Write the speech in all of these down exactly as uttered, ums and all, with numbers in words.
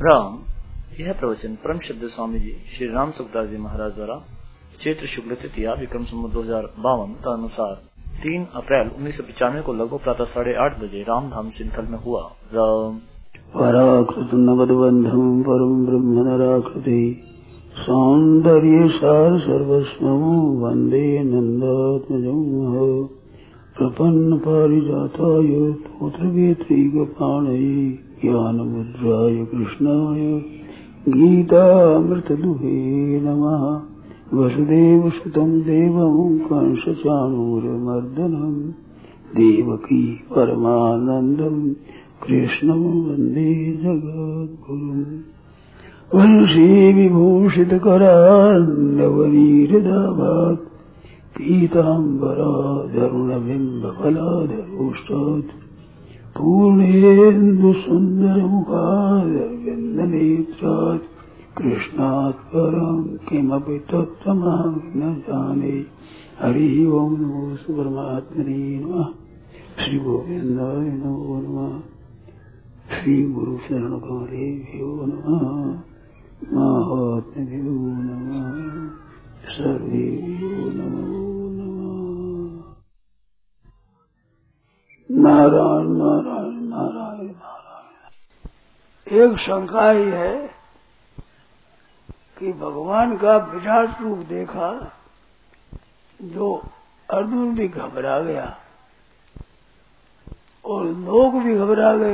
राम। यह प्रवचन परम श्रद्धेय स्वामी जी श्री राम सुखदास जी महाराज द्वारा चैत्र शुक्ल तृतीया विक्रम संवत दो हजार बावन अनुसार तीन अप्रैल उन्नीस सौ पचानवे को लगभग प्रातः साढ़े आठ बजे रामधाम सिंथल में हुआ। राम पराकृत नवदबंधम परम ब्रह्म नराकृति सौंदर्य सार सर्वस्व वंदे नंदात्मजं प्रपन्न पारिजाताय पुत्रवेत्री गोपाणये ज्ञान मुद्राय कृष्णाय गीतामृतदुहे नमः। वसुदेव सुतं देवं कंसचाणूरमर्दनं देवकी परमानन्दं कृष्णं वन्दे जगद्गुरुम्। वंशी विभूषितकरान्नवनीरदाभात् पीताम्बराधरुणबिम्बफलाधरोष्टात् पूर्णेन्दुसुन्दरमुखारविन्दनेत्रात् कृष्णात् परं किमपि तत्त्वमहं न जाने। हरिः ओं नमो परमात्मने नमः। श्री गोविन्दाय नमो नमः। श्री गुरु शरण कमलेभ्यो नमः। महात्म्यो नमः। सर्वेभ्यो नमो नमः। नारायण नारायण नारायण नारायण। एक शंका ही है कि भगवान का विराट रूप देखा जो अर्जुन भी घबरा गया और लोग भी घबरा गए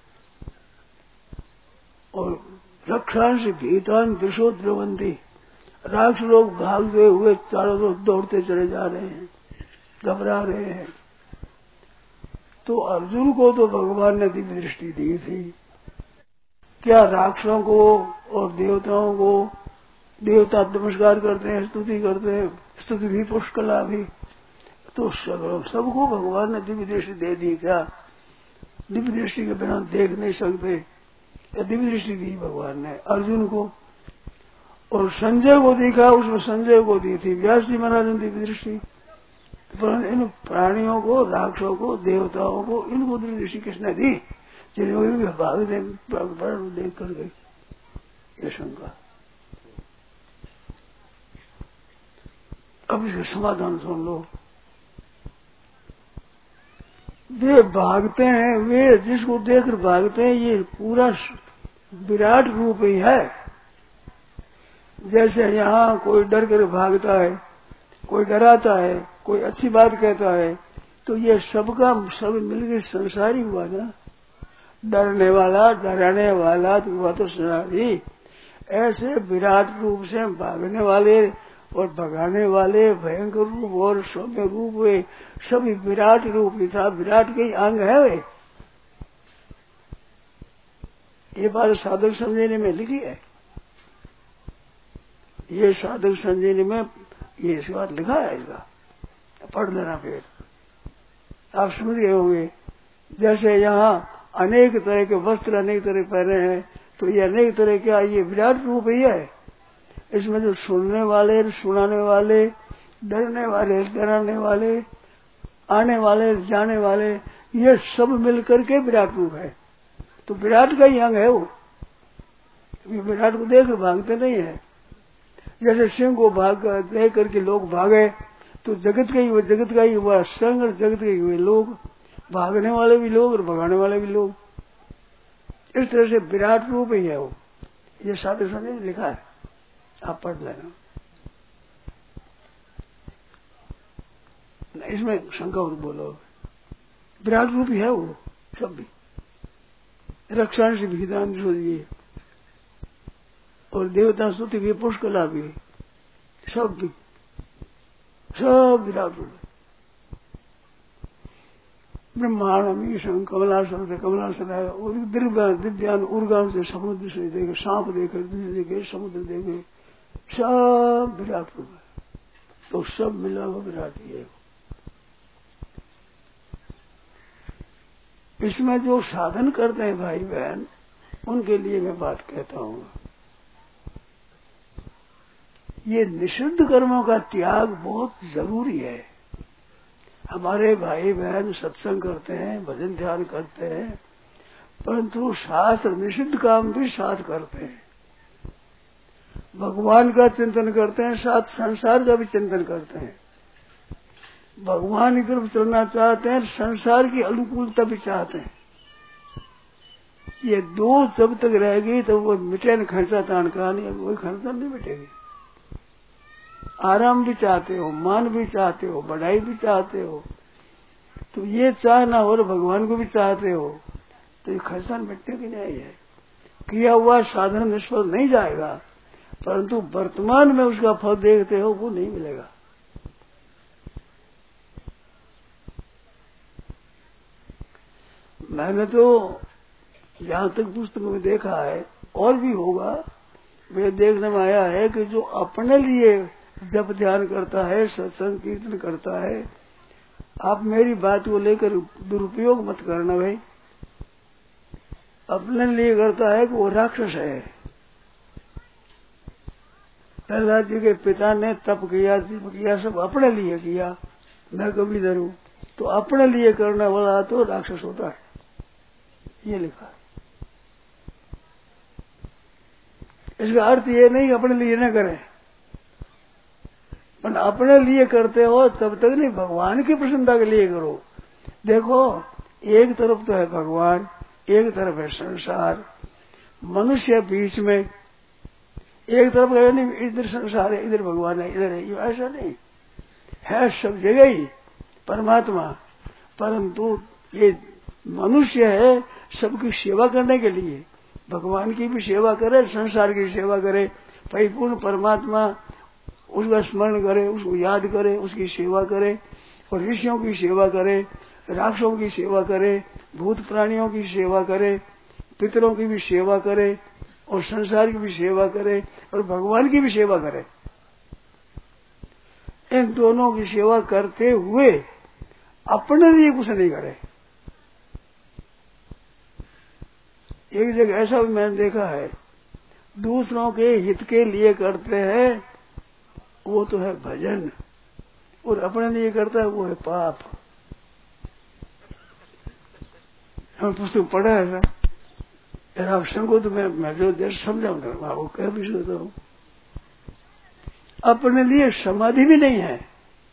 और रक्षांश भीतान दिशो द्रवंती राक्ष लोग भागते हुए चारों तरफ दौड़ते चले जा रहे हैं, घबरा रहे हैं। तो अर्जुन को तो भगवान ने दिव्य दृष्टि दी थी। क्या राक्षसों को और देवताओं को देवता नमस्कार करते हैं, स्तुति करते हैं, स्तुति भी पुष्कला भी, तो सब सबको भगवान ने दिव्य दृष्टि दे दी। क्या दिव्य दृष्टि के बिना देख नहीं सकते? दिव्य दृष्टि दी भगवान ने अर्जुन को और संजय को देखा, उसमें संजय को दी थी व्यास जी महाराज ने दिव्य दृष्टि। पर इन प्राणियों को, राक्षसों को, देवताओं को, इनको दिव्य दृष्टि किसने दी? जिन्होंने भाग देख कर गई। ये शंका। अब इसका समाधान सुन लो। वे भागते हैं, वे जिसको देखकर भागते हैं, ये पूरा विराट रूप ही है। जैसे यहाँ कोई डर कर भागता है, कोई डराता है, कोई अच्छी बात कहता है, तो ये सबका सब मिलकर संसारी हुआ ना। डरने वाला, डराने वाला तो हुआ तो संसारी। ऐसे विराट रूप से भागने वाले और भगाने वाले भयंकर रूप और सौम्य रूप वे सभी विराट रूप ही था। विराट के अंग है वे। ये बात साधक संजीवनी में लिखी है। ये साधक संजीवनी में ये इस बात लिखा है। इसका पढ़ लेना फिर आप समझ गए होंगे। जैसे यहाँ अनेक तरह के वस्त्र अनेक तरह पहने हैं, तो ये अनेक तरह का ये विराट रूप ही है। इसमें जो सुनने वाले, सुनाने वाले, डरने वाले, डराने वाले, आने वाले, जाने वाले, ये सब मिलकर के विराट रूप है। तो विराट का ही अंग है वो। विराट को देख भागते नहीं है। जैसे सिंह को भाग देख करके लोग भागे, तो जगत का ही वो जगत का ही हुआ संग और जगत के ही हुए लोग, भागने वाले भी लोग और भगाने वाले भी लोग। इस तरह से विराट रूप ही है वो। ये साधक संजय लिखा है, आप पढ़ लेना। इसमें शंका और बोलो। विराट रूप ही है वो सब भी। रक्षांश भीतान दिए और देवता स्तुति भी पुष्कला भी, सब भी सब विराट रूप। ब्रह्मांड कमलासन से कमलासन है और दिव्यान उर्गान से समुद्र से देखे, सांप देखे, देखे, समुद्र देखे, सब विराट रूप है। तो सब मिला हुआ विराट ही है। इसमें जो साधन करते हैं भाई बहन, उनके लिए मैं बात कहता हूँ। ये निषिद्ध कर्मों का त्याग बहुत जरूरी है। हमारे भाई बहन सत्संग करते हैं, भजन ध्यान करते हैं, परंतु शास्त्र निषिद्ध काम भी साथ करते हैं। भगवान का चिंतन करते हैं, साथ संसार का भी चिंतन करते हैं। भगवान की तरफ चलना चाहते हैं, संसार की अनुकूलता भी चाहते हैं। ये दो जब तक रहेगी तो वो मिटे न खर्चा तान कहानी, कोई खर्चा नहीं मिटेगी। आराम भी चाहते हो, मान भी चाहते हो, बढ़ाई भी चाहते हो, तो ये चाहना और भगवान को भी चाहते हो, तो ये खर्चा मिटने की नहीं है। किया हुआ साधन निष्फल नहीं जाएगा, परंतु वर्तमान में उसका फल देखते हो वो नहीं मिलेगा। मैंने तो जहां तक पुस्तक में देखा है, और भी होगा, मेरे देखने में आया है कि जो अपने लिए जब ध्यान करता है, सत्संग कीर्तन करता है, आप मेरी बात को लेकर दुरुपयोग मत करना भाई। अपने लिए करता है कि वो राक्षस है। प्रहलाद जी के पिता ने तप किया, जीव किया, सब अपने लिए किया, मैं कभी डरूं, तो अपने लिए करने वाला तो राक्षस होता है, ये लिखा है। इसका अर्थ ये नहीं अपने लिए न करें, पर अपने लिए करते हो तब तक नहीं, भगवान की प्रसन्नता के लिए करो। देखो, एक तरफ तो है भगवान, एक तरफ है संसार, मनुष्य बीच में, एक तरफ है नहीं, इधर संसार है, इधर भगवान है, इधर है, ये ऐसा नहीं है, सब जगह ही परमात्मा। परंतु ये मनुष्य है सबकी सेवा करने के लिए, भगवान की भी सेवा करे, संसार की सेवा करे, परिपूर्ण परमात्मा उसका स्मरण करे, उसको याद करे, उसकी सेवा करे, और ऋषियों की सेवा करे, राक्षसों की सेवा करे, भूत प्राणियों की सेवा करे, पितरों की भी सेवा करे, और संसार की भी सेवा करे, और भगवान की भी सेवा करे। इन दोनों की सेवा करते हुए अपने लिए कुछ नहीं करे। एक जगह ऐसा भी मैंने देखा है, दूसरों के हित के लिए करते हैं, वो तो है भजन, और अपने लिए करता है वो है पाप। हम पुस्तक पढ़ा है ऐसा, आप संगो तो मैं मैं जो जैसे समझाऊंगा वो कह भी सकता हूँ। अपने लिए समाधि भी नहीं है।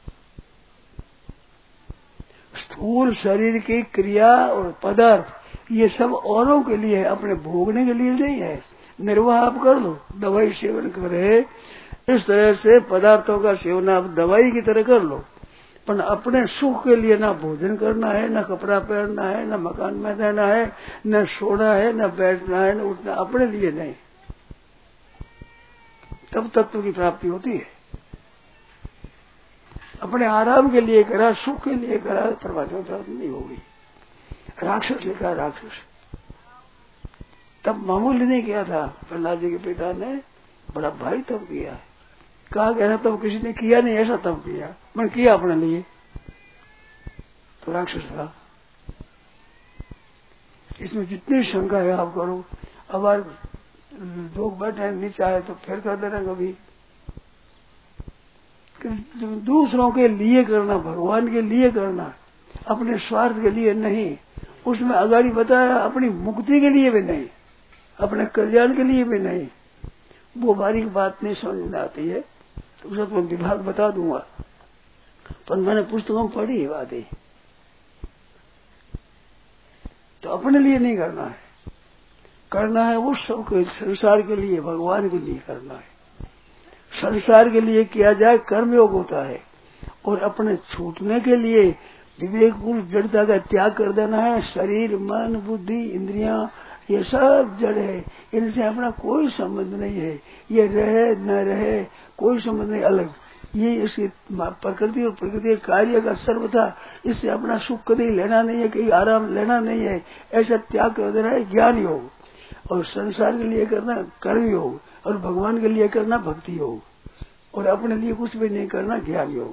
स्थूल शरीर की क्रिया और पदार्थ ये सब औरों के लिए है, अपने भोगने के लिए नहीं है। निर्वाह आप कर लो, दवाई सेवन करे, इस तरह से पदार्थों का सेवन आप दवाई की तरह कर लो, पर अपने सुख के लिए ना भोजन करना है, ना कपड़ा पहनना है, ना मकान में रहना है, न सोना है, न बैठना है, न उठना, अपने लिए नहीं। तब तत्व की प्राप्ति होती है। अपने आराम के लिए करा, सुख के लिए करा, परमात्मा प्राप्ति नहीं होगी। राक्षस लिखा, राक्षस तब मामूली नहीं किया था। प्रहलाद जी के पिता ने बड़ा भारी तब किया, कहा कि ऐसा तब किसी ने किया नहीं, ऐसा तब किया, मैंने किया अपने लिए, तो राक्षस था। इसमें जितनी शंका है आप करो। अब लोग बैठे नीचे आए तो फिर कर देना कभी, दूसरों के लिए करना, भगवान के लिए करना, अपने स्वार्थ के लिए नहीं। उसमें अगाड़ी बताया अपनी मुक्ति के लिए भी नहीं, अपने कल्याण के लिए भी नहीं। वो बारीक बात नहीं समझ में आती है, तो उसका तो विभाग बता दूंगा, पर मैंने पुस्तकों में पढ़ी बात है। तो अपने लिए नहीं करना है, करना है वो सबके संसार के लिए, भगवान के लिए करना है। संसार के लिए किया जाए कर्मयोग होता है, और अपने छूटने के लिए विवेकपूर्ण जड़ता का त्याग कर देना है। शरीर, मन, बुद्धि, इंद्रियां ये सब जड़ है, इनसे अपना कोई संबंध नहीं है। ये रहे न रहे कोई संबंध नहीं, अलग। ये इसकी प्रकृति और प्रकृति कार्य का सर्वथा, इससे अपना सुख कभी लेना नहीं है, कहीं आराम लेना नहीं है, ऐसा त्याग कर देना है ज्ञान योग। और संसार के लिए करना कर्म योग, और भगवान के लिए करना भक्ति योग, और अपने लिए कुछ भी नहीं करना ज्ञान योग।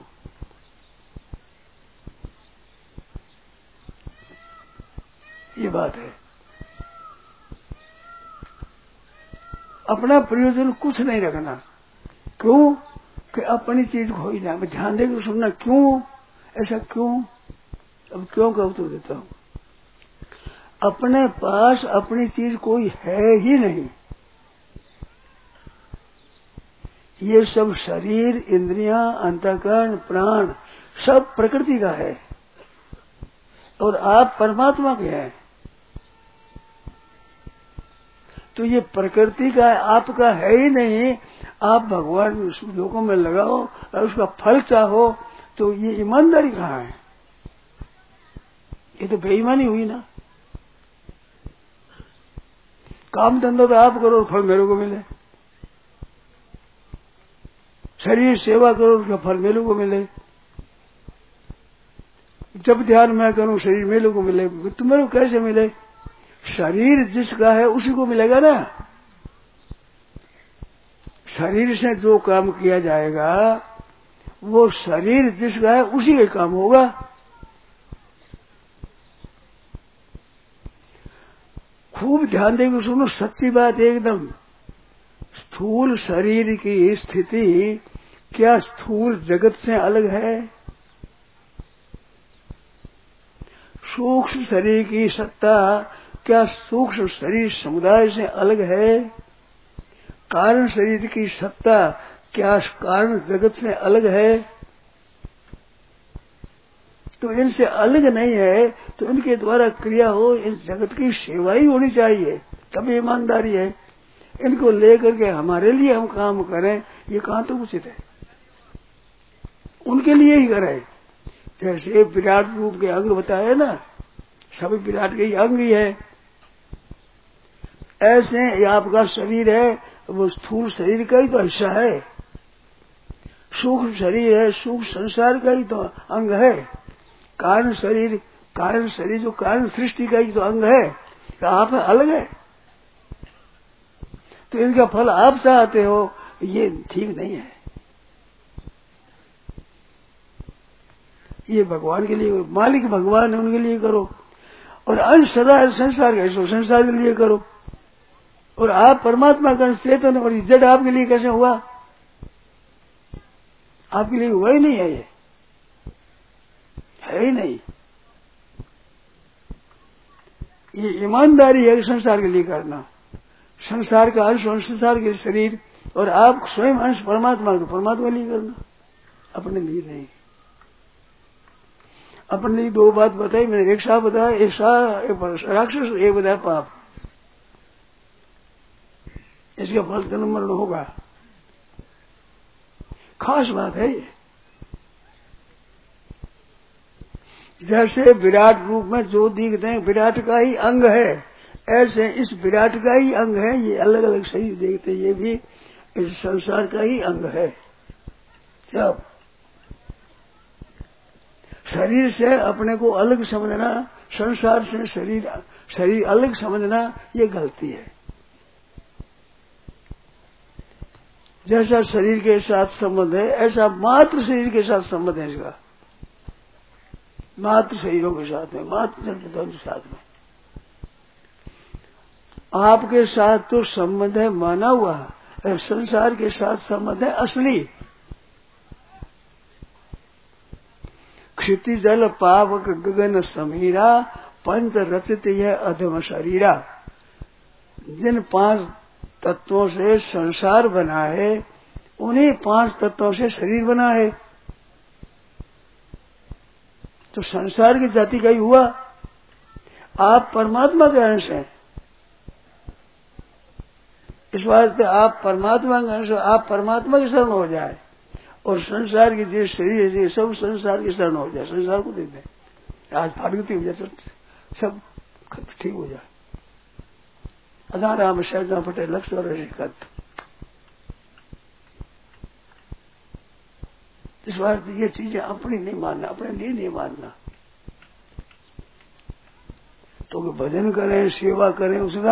ये बात है। अपना प्रयोजन कुछ नहीं रखना। क्यों? कि अपनी चीज को ही ना, ध्यान देकर सुनना। क्यों ऐसा? क्यों? अब क्यों का उत्तर देता हूं। अपने पास अपनी चीज कोई है ही नहीं। ये सब शरीर, इंद्रियां, अंतःकरण, प्राण सब प्रकृति का है और आप परमात्मा के हैं। तो ये प्रकृति का है, आपका है ही नहीं। आप भगवान लोगों में लगाओ और उसका फल चाहो, तो ये ईमानदारी कहाँ है? ये तो बेईमानी हुई ना। काम धंधा तो आप करो और फल मेरे को मिले, शरीर सेवा करो उसका फल मेरे को मिले, जब ध्यान मैं करूं शरीर मेरे को मिले, तुम्हारे को कैसे मिले? शरीर जिसका है उसी को मिलेगा ना। शरीर से जो काम किया जाएगा वो शरीर जिसका है उसी का काम होगा। खूब ध्यान देकर सुनो, सच्ची बात एकदम। स्थूल शरीर की स्थिति क्या स्थूल जगत से अलग है? सूक्ष्म शरीर की सत्ता क्या सूक्ष्म शरीर समुदाय से अलग है? कारण शरीर की सत्ता क्या कारण जगत से अलग है? तो इनसे अलग नहीं है, तो इनके द्वारा क्रिया हो, इस जगत की सेवा ही होनी चाहिए, तभी ईमानदारी है। इनको लेकर के हमारे लिए हम काम करें, ये कहाँ तो उचित है? उनके लिए ही करें। जैसे विराट रूप के अंग बताए ना, सभी विराट के ही अंग ही है। ऐसे ये आपका शरीर है, वो स्थूल शरीर का ही तो हिस्सा है। सूक्ष्म शरीर है, सूक्ष्म संसार का ही तो अंग है। कारण शरीर, कारण शरीर जो कारण सृष्टि का ही तो अंग है। तो आप अलग है, तो इनका फल आप चाहते हो, ये ठीक नहीं है। ये भगवान के लिए, मालिक भगवान है, उनके लिए करो। और अंश सदा संसार का, इसको संसार के लिए करो। और आप परमात्मा का चेतन, और जड़ आपके लिए कैसे हुआ? आपके लिए हुआ ही नहीं है, ये है ही नहीं। ये ईमानदारी है संसार के लिए करना। संसार का अंश और संसार के शरीर, और आप स्वयं अंश परमात्मा को परमात्मा के लिए करना, अपने लिए नहीं। अपने लिए दो बात बताई मैंने, एक सा बताया, एक सा राक्षस, एक बताया पाप। इसका फल जन्म मरण होगा, खास बात है ये। जैसे विराट रूप में जो दिखते हैं विराट का ही अंग है, ऐसे इस विराट का ही अंग है। ये अलग अलग शरीर देखते, ये भी इस संसार का ही अंग है। जब शरीर से अपने को अलग समझना, संसार से शरीर शरीर अलग समझना, ये गलती है। जैसा शरीर के साथ संबंध है, ऐसा मात्र शरीर के साथ संबंध है इसका। मात्र शरीरों के साथ में, मात्र जड़ के साथ में। आपके साथ तो संबंध है माना हुआ, और संसार के साथ संबंध है असली। क्षिति जल पावक गगन समीरा, पंच रचित यह अधम शरीरा। जिन पांच तत्वों से संसार बना है, उन्हीं पांच तत्वों से शरीर बना है। तो संसार की जाति का ही हुआ। आप परमात्मा के अंश हैं, इस वास्ते आप परमात्मा के अंश, आप परमात्मा की शरण हो जाए, और संसार की जो शरीर है सब संसार की शरण हो जाए, संसार को दे दे। आज फाटगति हो जाए, सब ठीक हो जाए। अदाराम शहजा पटेल लक्ष्य और शिकत। इस बार ये चीजें अपनी नहीं मानना, अपने लिए नहीं मानना। तो भजन करें, सेवा करें, उसका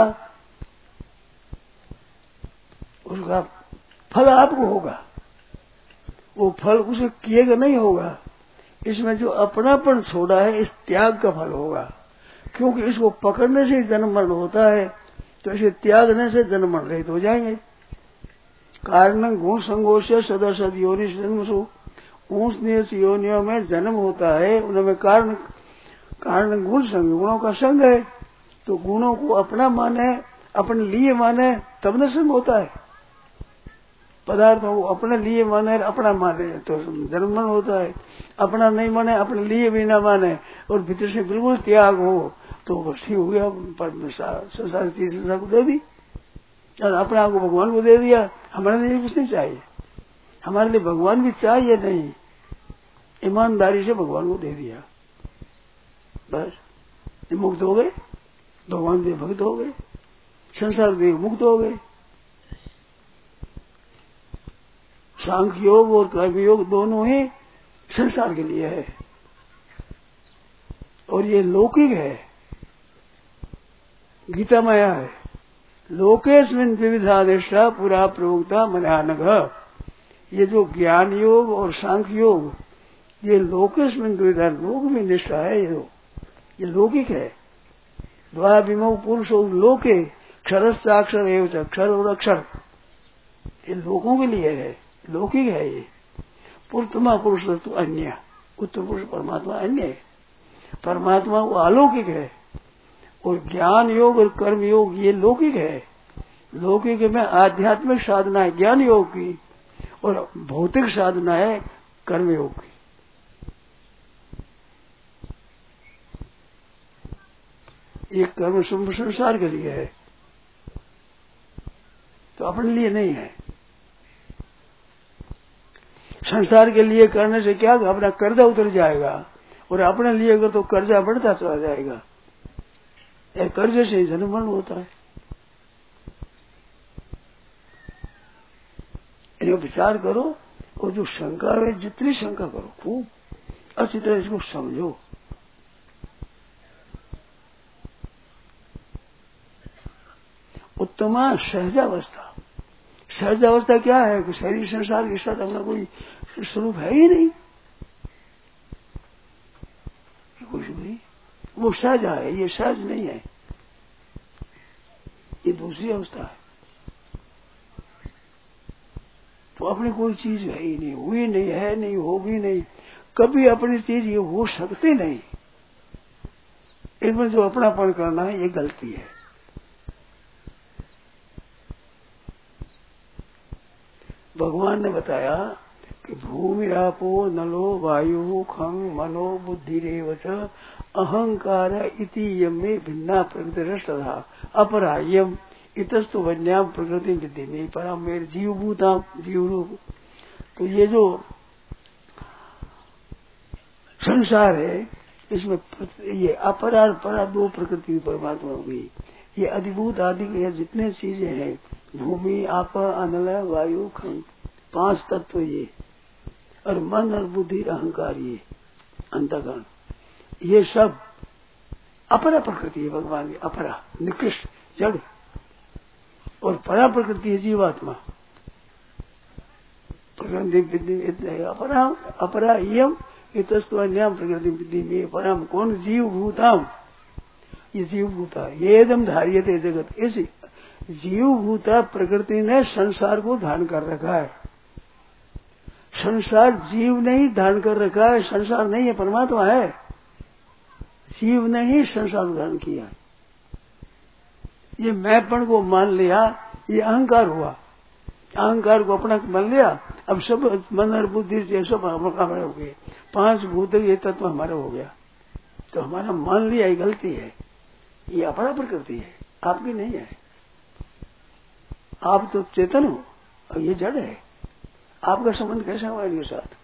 उसका फल आपको होगा। वो फल उसे किएगा नहीं होगा। इसमें जो अपनापन छोड़ा है, इस त्याग का फल होगा। क्योंकि इसको पकड़ने से जन्म मरण होता है, तो इसे त्यागने से जन्म मरण रहित हो जाएंगे। कारण गुण संगोष सदा सद योनि जन्म सो, ऊंच नीच योनियों में जन्म होता है, उनमें कारण कारण गुण संग, गुणों का संग है। तो गुणों को अपना माने, अपने लिए माने, तब न संग होता है। पदार्थों को अपने लिए माने, अपना माने तो जन्म होता है। अपना नहीं माने, अपने लिए भी ना माने और भीतर से बिल्कुल त्याग हो तो बस ही हो गया। संसार की संसार को दे दी और अपने आप को भगवान को दे दिया। हमारे लिए कुछ नहीं चाहिए, हमारे लिए भगवान भी चाहिए नहीं, ईमानदारी से भगवान को दे दिया बस। मुक्त हो गए, भगवान के भक्त हो गए, संसार के मुक्त हो गए। सांख्य योग और कर्म योग दोनों ही संसार के लिए है और ये लौकिक है। गीता माया है, लोकेस्मिन् विविधा दृष्टा पुरा प्रवक्ता मनानघ। ये जो ज्ञान योग और सांख्य योग ये लोकेस्मिन् विविधा, लोक में निष्ठा है। ये ये लौकिक है। द्वाविमो पुरुषो लोके क्षरश्चाक्षर एवं अक्षर और अक्षर, ये लोगों के लिए है, लौकिक है। ये पुरुषोत्तम पुरुष तो अन्य, उत्तम पुरुष परमात्मा अन्य है। परमात्मा वो अलौकिक है और ज्ञान योग और कर्म योग ये लौकिक है। लौकिक में आध्यात्मिक साधना है ज्ञान योग की और भौतिक साधना है कर्म योग की। ये कर्म संसार के लिए है तो अपने लिए नहीं है। संसार के लिए करने से क्या अपना कर्जा उतर जाएगा और अपने लिए अगर तो कर्जा बढ़ता चला जाएगा। ये कर्जे से जन्म मरण होता है। इन्हें विचार करो और जो शंका है जितनी शंका करो खूब अच्छी तरह इसको समझो। उत्तमा सहजावस्था, सहजावस्था क्या है कि शरीर संसार के साथ अपना कोई स्वरूप है ही नहीं, कुछ नहीं, वो सहजा है, ये सहज नहीं है, ये दूसरी अवस्था है। तो अपनी कोई चीज है ही नहीं, हुई नहीं, है नहीं, होगी नहीं, कभी अपनी चीज ये हो सकती नहीं। इनमें जो अपनापन करना है ये गलती है। भगवान ने बताया कि भूमि आपो नलो वायु खं मनो बुद्धि रेवच अहंकार इति यमे भिन्ना प्रकृतिरस्तथा अपरा यम इतस्तु वन्याम प्रकृति विद्धि में परा मेरे जीव भूताम जीव रूप। तो ये जो संसार है इसमें ये अपरा परा दो प्रकृति परमात्मा हुई। ये अधिभूत आदि के जितने चीजें हैं भूमि आप अनल वायु खंड पांच तत्व ये और मन और बुद्धि अहंकार ये अंतःकरण ये सब अपरा प्रकृति है भगवान की। अपरा निकृष्ट जड़ और परा प्रकृति है जीवात्मा। प्रकृति अपरा अपरा यम इतस्तु अन्याम प्रकृति बुद्धि में परम कौन जीव भूताम, ये जीव भूता ये एकदम धार्यते जगत। इस जीव भूता प्रकृति ने संसार को धारण कर रखा है। संसार जीव नहीं धारण कर रखा है, संसार नहीं है, परमात्मा है। जीव ने ही संसार धारण किया। ये मैंपन को मान लिया, ये अहंकार हुआ। अहंकार को अपना मान लिया, अब सब मन और बुद्धि ये सब हमारे हो गए। पांच भूत ये तत्व हमारा हो गया तो हमारा मान लिया ये गलती है। ये अपना प्रकृति है, आपकी नहीं है। आप तो चेतन हो और ये जड़ है। आपका संबंध कैसा हुआ इनके साथ?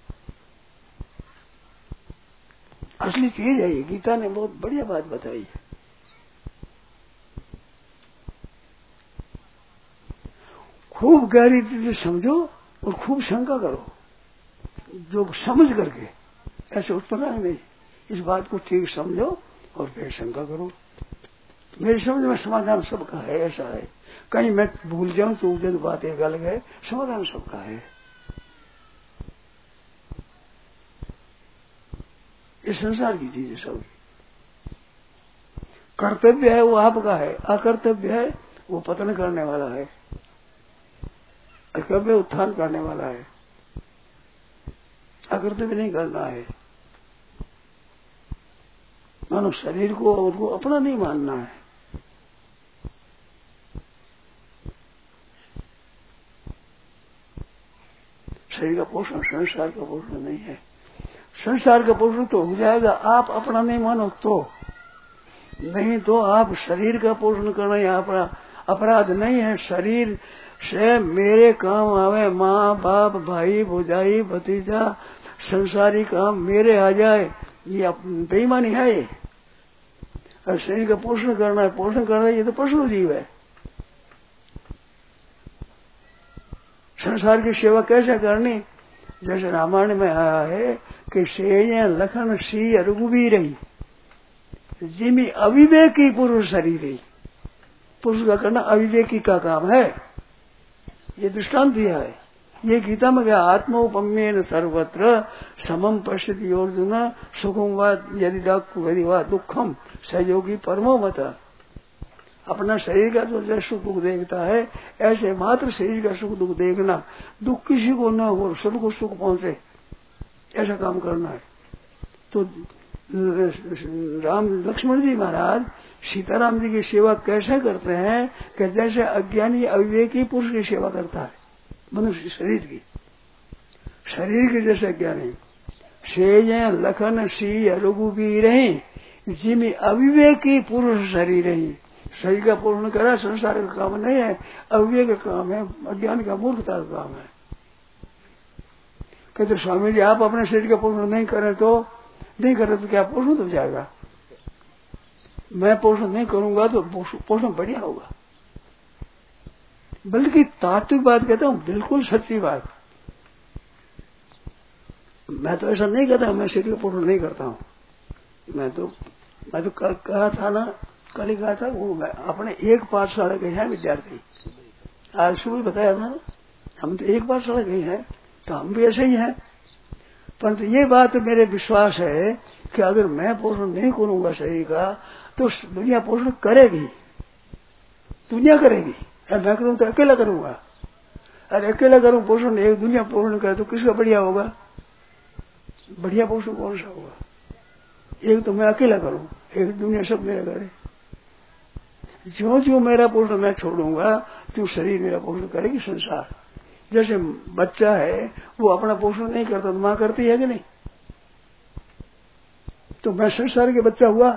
असली चीज है ये। गीता ने बहुत बढ़िया बात बताई है। खूब गहरी से समझो और खूब शंका करो, जो समझ करके ऐसे उत्पन्न नहीं। इस बात को ठीक समझो और फिर शंका करो। मेरी समझ में समाधान सबका है, ऐसा है। कहीं मैं भूल जाऊं तो उस बात एक अलग है, समाधान सबका है। ये संसार की चीज है सब। कर्तव्य है वो आपका है, अकर्तव्य है वो पतन करने वाला है, कर्तव्य उत्थान करने वाला है, अकर्तव्य नहीं करना है। मानो शरीर को उसको अपना नहीं मानना है। शरीर का पोषण संसार का पोषण नहीं है। संसार का पोषण तो हो जाएगा आप अपना नहीं मानो तो, नहीं तो आप शरीर का पोषण करना यहाँ पर अपराध नहीं है। शरीर से मेरे काम आवे, माँ बाप भाई भौजाई भतीजा संसारी काम मेरे आ जाए, ये बेईमानी है। ये और शरीर का पोषण करना है, पोषण करना है, ये तो पशु जीव है। संसार की सेवा कैसे करनी? जैसे रामायण में आया है कि शेय लखन सी रघुबीर रही जिमी अविवेकी पुरुष शरीर ही। पुरुष का करना अविवेकी का काम है, ये दृष्टांत दिया है। ये गीता में क्या? आत्मोपम्येन सर्वत्र समम पश्यति अर्जुन सुखम वा यदि यदि वा दुखम सहयोगी परमो मत। अपना शरीर का जो जैसे सुख दुख देखता है ऐसे मात्र शरीर का सुख दुख देखना, दुख किसी को न हो, सबको सुख पहुंचे, ऐसा काम करना है। तो राम लक्ष्मण जी महाराज सीताराम जी की सेवा कैसे करते हैं कि जैसे अज्ञानी अविवेकी पुरुष की सेवा करता है मनुष्य शरीर की, शरीर के जैसे अज्ञानी। शेय लखन सी रघुबीर जिमी अविवेकी पुरुष शरीर ही। शरीर का पोषण करा संसार का काम नहीं है, अविवेक का काम है, अज्ञान का मूर्खता का काम है। कहते स्वामी जी आप अपने शरीर का पोषण नहीं करें तो नहीं करें तो क्या पोषण तो जाएगा? मैं पोषण नहीं करूंगा तो पोषण बढ़िया होगा। बल्कि तात्विक बात कहता हूँ, बिल्कुल सच्ची बात। मैं तो ऐसा नहीं कहता मैं शरीर का पोषण नहीं करता हूँ। मैं तो मैं तो कहा था ना, कल ही कहा था, वो अपने एक पाठशाला के हैं विद्यार्थी, आज सुबह बताया था ना, हम तो एक पाठशाला के हैं, तो हम भी ऐसे ही हैं। परंतु ये बात मेरे विश्वास है कि अगर मैं पोषण नहीं करूंगा शरीर का तो दुनिया पोषण करेगी, दुनिया करेगी। और मैं करूँ तो अकेला करूंगा, अरे अकेला करूँ पोषण, एक दुनिया पोषण करे तो किसका बढ़िया होगा? बढ़िया पोषण कौन सा होगा? एक तो मैं अकेला करूं, एक दुनिया सब मेरा करे। जो जो मेरा पोषण मैं छोड़ूंगा तो शरीर मेरा पोषण करेगी संसार। जैसे बच्चा है वो अपना पोषण नहीं करता तो माँ करती है कि नहीं? तो मैं संसार के बच्चा हुआ,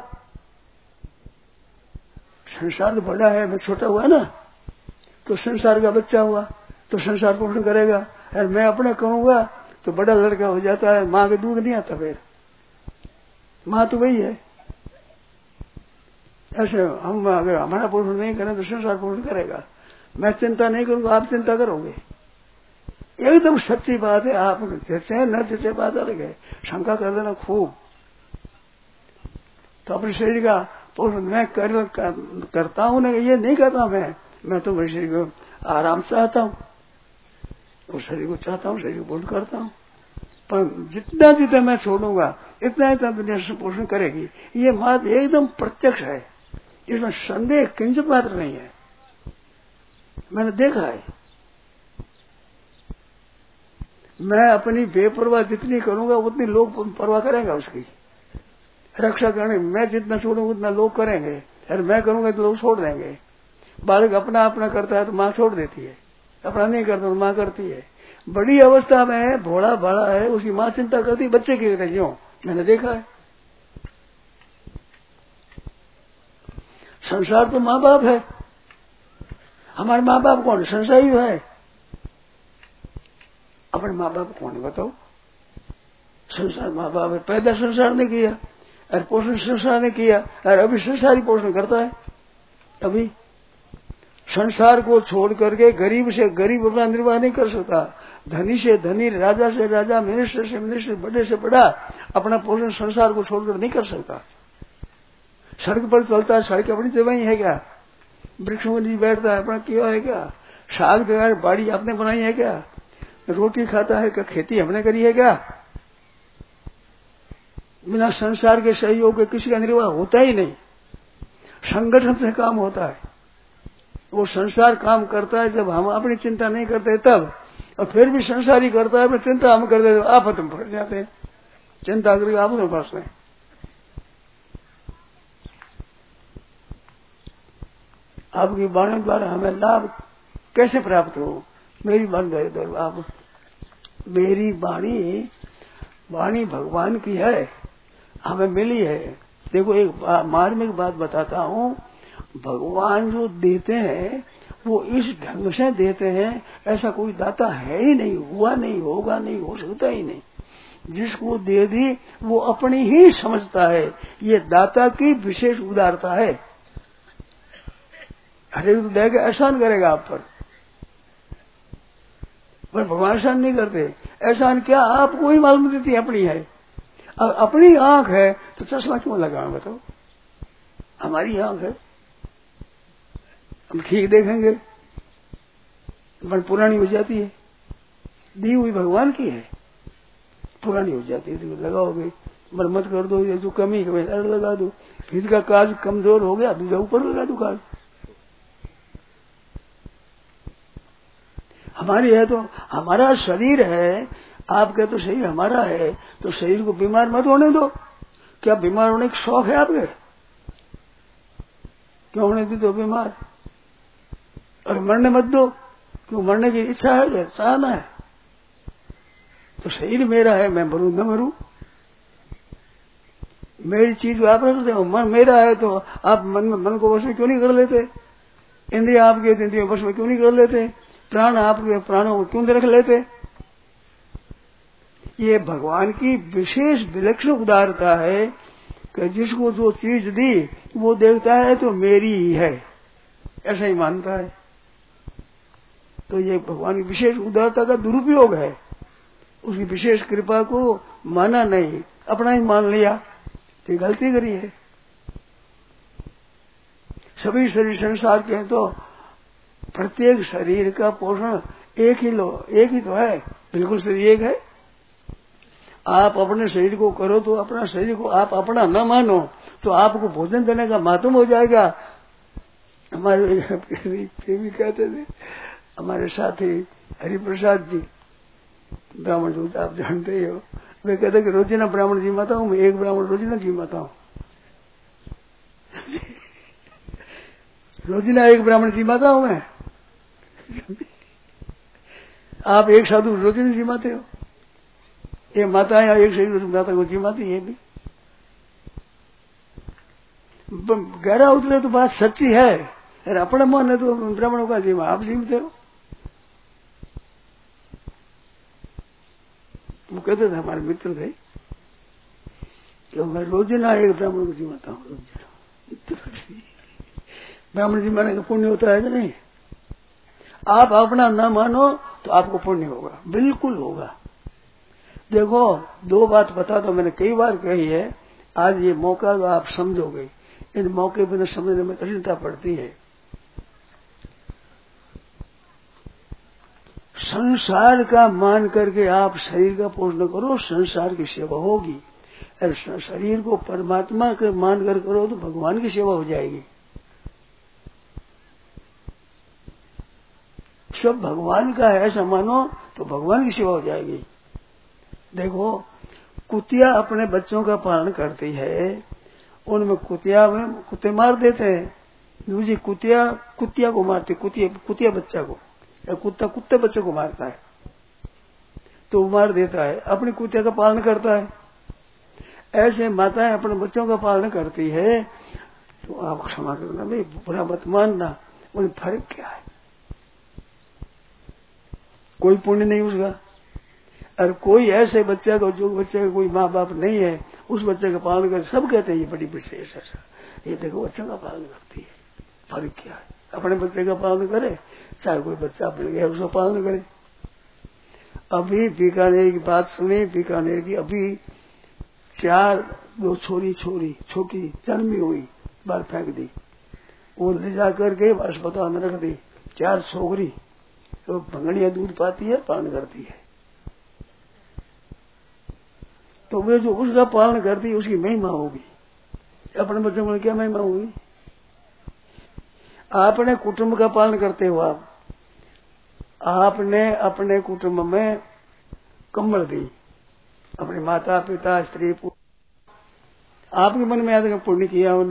संसार तो बड़ा है, मैं छोटा हुआ ना, तो संसार का बच्चा हुआ तो संसार पोषण करेगा। और मैं अपना करूंगा तो बड़ा लड़का हो जाता है, माँ का दूध नहीं आता, फिर माँ तो वही है। ऐसे हम अगर हमारा पोषण नहीं करें तो संसार पोषण करेगा। मैं चिंता नहीं करूंगा, आप चिंता करोगे। एकदम सच्ची बात है। आप जैसे न जैसे बात अलग है, शंका कर देना खूब। तो अपने शरीर का पोषण मैं कर, कर, करता हूँ ना, ये नहीं करता मैं मैं तो मेरे शरीर को आराम चाहता हूँ, उस शरीर को चाहता हूँ, शरीर को पोषण करता हूँ। पर जितना जितना मैं छोड़ूंगा इतना इतना दुनिया से पोषण करेगी। ये बात एकदम प्रत्यक्ष है, इसमें संदेह किंचित मात्र नहीं है। मैंने देखा है। मैं अपनी बेपरवाह जितनी करूंगा उतनी लोग परवाह करेंगे उसकी रक्षा करने। मैं जितना छोड़ूंगा उतना लोग करेंगे, और मैं करूंगा तो लोग छोड़ देंगे। बालक अपना अपना करता है तो माँ छोड़ देती है, अपना नहीं करता तो माँ करती है। बड़ी अवस्था में है, भोला भाला है, उसकी माँ चिंता करती, बच्चे की क्यों? मैंने देखा है। संसार तो माँ बाप है। हमारे माँ बाप कौन? संसार ही है। अपने माँ बाप कौन है बताओ? संसार माँ बाप है। पैदा संसार ने किया और पोषण संसार ने किया, और अभी संसार ही पोषण करता है। अभी संसार को छोड़ करके गरीब से गरीब अपना निर्वाह नहीं कर सकता, धनी से धनी, राजा से राजा, मिनिस्टर से मिनिस्टर, बड़े से बड़ा अपना पोषण संसार को छोड़कर नहीं कर सकता। सड़क पर चलता है, सड़क अपनी जगह ही है क्या? वृक्षों में नहीं बैठता है, अपना किया है क्या? साग जो बाड़ी आपने बनाई है क्या? रोटी खाता है क्या? खेती हमने करी है क्या? बिना संसार के सहयोग के किसी का निर्वाह होता ही नहीं। संगठन से काम होता है। वो संसार काम करता है जब हम अपनी चिंता नहीं करते तब, और फिर भी संसार ही करता है, अपनी चिंता हम करते तो आप हम फंस जाते हैं। चिंता करके आप फंस रहे। आपकी वाणी द्वारा हमें लाभ कैसे प्राप्त हो? मेरी वाणी द्वारा आप, मेरी वाणी वाणी भगवान की है, हमें मिली है। देखो एक मार्मिक बात बताता हूँ, भगवान जो देते हैं वो इस ढंग से देते हैं, ऐसा कोई दाता है ही नहीं, हुआ नहीं, होगा नहीं, हो सकता ही नहीं। जिसको दे दी वो अपनी ही समझता है, ये दाता की विशेष उदारता है। हरे तो दे के एहसान करेगा आप पर, पर भगवान एहसान नहीं करते। एहसान क्या आपको ही मालूम देती अपनी है। अब अपनी आंख है तो चश्मा क्यों लगा बताओ? हमारी आंख है, हम ठीक देखेंगे, पर पुरानी हो जाती है, दी हुई भगवान की है, पुरानी हो जाती है तो लगाओगे, मरम्मत कर दो, ये जो कमी है और लगा दो, फिर का काज कमजोर हो गया दूसरा ऊपर लगा दो काज। हमारी है तो हमारा शरीर है, आपके तो शरीर हमारा है, तो शरीर को बीमार मत होने दो। क्या बीमार होने का शौक है आपके? क्यों होने दी तो बीमार? और मरने मत दो, क्यों मरने की इच्छा है, चाहना है। तो शरीर मेरा है, मैं मरूं न मरूं, मेरी चीज आप रखते हो। मन मेरा है तो आप मन में मन को वश में क्यों नहीं कर लेते? इंद्रिया आपके इंद्रियों वश में क्यों नहीं कर लेते? प्राण आपके प्राणों को क्यों रख लेते? ये भगवान की विशेष विलक्षण उदारता है कि जिसको जो चीज दी वो देखता है तो मेरी ही है, ऐसा ही मानता है। तो ये भगवान की विशेष उदारता का दुरुपयोग है। उसकी विशेष कृपा को माना नहीं, अपना ही मान लिया, तो गलती करी है। सभी शरीर संसार के हैं तो प्रत्येक शरीर का पोषण एक ही लो, एक ही तो है, बिल्कुल शरीर एक है। आप अपने शरीर को करो तो अपना शरीर को आप अपना न मानो तो आपको भोजन देने का मातम हो जाएगा। हमारे प्रेमी कहते थे, हमारे साथी हरिप्रसाद जी ब्राह्मण जो आप जानते ही हो, वे कहते कि रोजीना ब्राह्मण जी माता हूं मैं, एक ब्राह्मण रोजीना जी माता हूं। रोजीना एक ब्राह्मण जी माता हूं मैं, आप एक साधु रोजीना जी माते हो। ये माता है एक शरीर माता को जी माती है भी। गहरा उतरे तो बात सच्ची है, अरे अपना मन है तो ब्राह्मणों का जीवा आप जीवते हो। वो कहते थे हमारे मित्र थे कि मैं रोजीना एक ब्राह्मण को जीवाता हूँ। ब्राह्मण जी माने का पुण्य होता है कि नहीं? आप अपना न मानो तो आपको पुण्य होगा, बिल्कुल होगा। देखो दो बात बता दो, मैंने कई बार कही है, आज ये मौका तो आप समझोगे, इन मौके पर समझने में कठिनता पड़ती है। संसार का मान करके आप शरीर का पोषण करो, संसार की सेवा होगी। और शरीर को परमात्मा के मान कर करो तो भगवान की सेवा हो जाएगी। सब भगवान का है ऐसा मानो तो भगवान की सेवा हो जाएगी। देखो कुतिया अपने बच्चों का पालन करती है, उनमें कुतिया में कुत्ते मार देते हैं, दूसरी कुतिया कुतिया को मारती, कुतिया कुतिया बच्चा को, या कुत्ता कुत्ते बच्चे को मारता है तो मार देता है, अपनी कुतिया का पालन करता है। ऐसे माताएं अपने बच्चों का पालन करती है, तो आप क्षमा करना भाई, बुरा मत मानना, उन्हें फर्क क्या है? कोई पुण्य नहीं उसका। और कोई ऐसे बच्चे को जो बच्चे का कोई माँ बाप नहीं है उस बच्चे का पालन कर, सब कहते हैं ये बड़ी विशेष है, ये देखो बच्चों का पालन करती है। फर्क क्या है? अपने बच्चे का पालन करे, चाहे कोई बच्चा मिल गया उसका पालन करे। अभी बीकानेर की बात सुनी, बीकानेर की अभी चार दो छोरी छोरी छोटी जन्मी हुई, बाहर फेंक दी, वो ले जाकर के अस्पताल में रख दी। चार छोकरी तो भंगड़िया दूध पाती है, पालन करती है, तो वे जो उसका पालन करती है उसकी महिमा होगी। अपने बच्चों में क्या महिमा होगी? आपने कुटुंब का पालन करते हो, आप आपने अपने कुटुंब में कम्बल दी, अपने माता पिता स्त्री पुत्र, आपके मन में आते पुण्य किया उन्हें,